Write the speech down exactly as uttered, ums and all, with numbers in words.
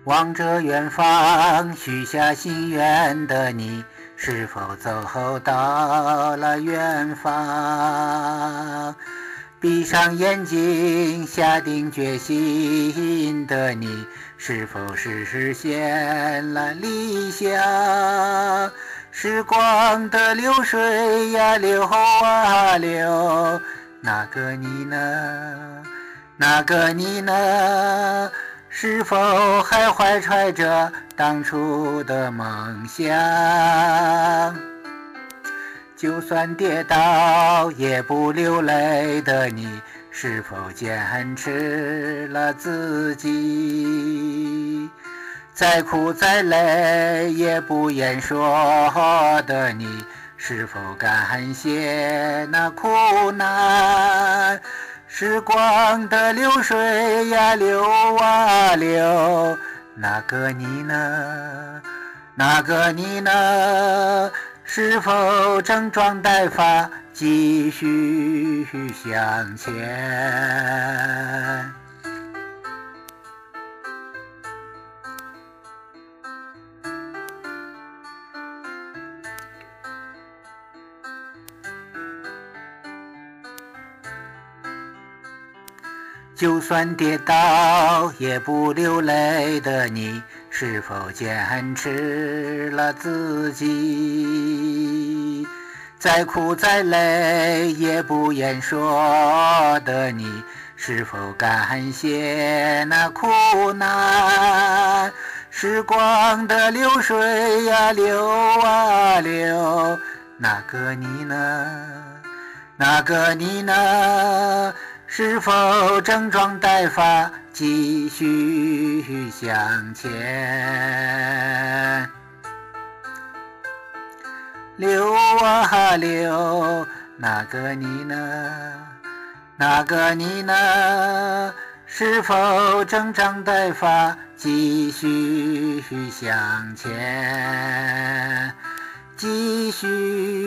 望着远方，许下心愿的你，是否走到了远方？闭上眼睛，下定决心的你，是否实现了理想？时光的流水呀，流啊流，那个你呢？那个你呢？是否还怀揣着当初的梦想？就算跌倒也不流泪的你，是否坚持了自己？再苦再累也不言说的你，是否感谢那苦难？时光的流水呀，流啊流，那个你呢？那个你呢？是否整装待发，继续向前？就算跌倒也不流泪的你，是否坚持了自己？再苦再累也不言说的你，是否感谢那苦难？时光的流水呀，流啊流，那个你呢？那个你呢？是否整装待发，继续向前？流啊流，那个你呢？那个你呢？是否整装待发，继续向前？继续